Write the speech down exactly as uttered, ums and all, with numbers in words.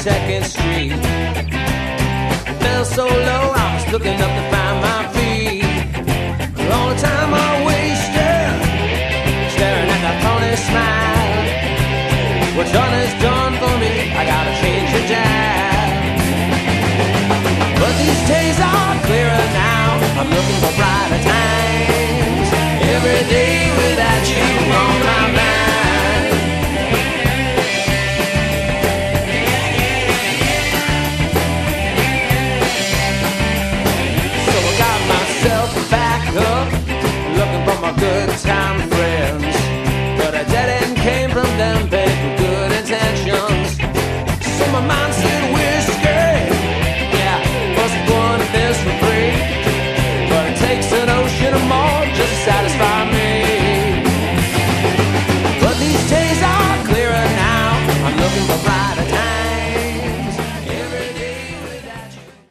Second Street. Fell so low, I was looking up to find my feet. All the time I wasted staring at that phony smile. What's done is done for me, I gotta change the dial. But these days are clearer now, I'm looking for brighter times. Every day without you on my mind. So I got myself back up, looking for my good time.